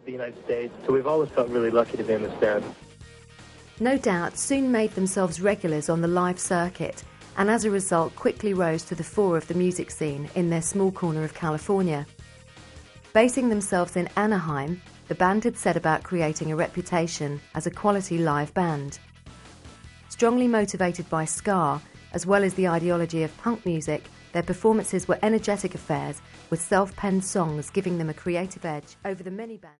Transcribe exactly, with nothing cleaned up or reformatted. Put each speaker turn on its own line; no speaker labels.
the United States, so we've always felt really lucky to be in this band.
No Doubt soon made themselves regulars on the live circuit, and as a result quickly rose to the fore of the music scene in their small corner of California. Basing themselves in Anaheim, the band had set about creating a reputation as a quality live band. Strongly motivated by ska, as well as the ideology of punk music, their performances were energetic affairs with self-penned songs giving them a creative edge over the many bands.